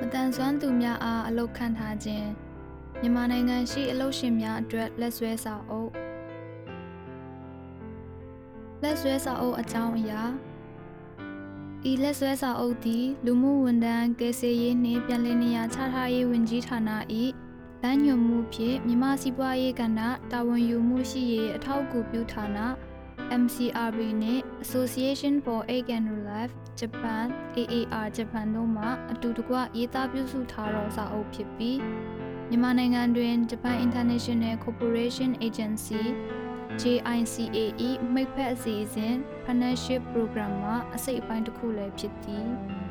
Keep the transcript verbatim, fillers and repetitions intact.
တန်ဆွမ်းသူများအားအလုပ်ခန့်ထားခြင်းမြန်မာနိုင်ငံရှိအလုပ်ရှင်များအတွက်လက်ဆွဲစာအုပ်လက်ဆွဲစာအုပ်အကြောင်းအရာဤလက်ဆွဲစာအုပ်သည်လူမှုဝန်ထမ်းကယ်ဆယ်ရေးနှင့်ပြန်လည်နေရာချထားရေးဝန်ကြီးဌာန၏လမ်းညွှန်မှုဖြင့်မြန်မာစီးပွားရေးကဏ္ဍတာဝန်ယူမှုရှိရေးအထောက်အကူပြုဌာန M C R B နှင့် Association for Egg and Life Japan A A R Japan တို့မှအတူတကွရေးသားပြုစုထားသောစာအုပ်ဖြစ်ပြီးမြန်မာနိုင်ငံတွင် Japan International Cooperation Agency J I C A ၏မိတ်ဖက်အစီအစဉ် Partnership Program မှာအစိတ်အပိုင်းတစ်ခုလည်းဖြစ်သည်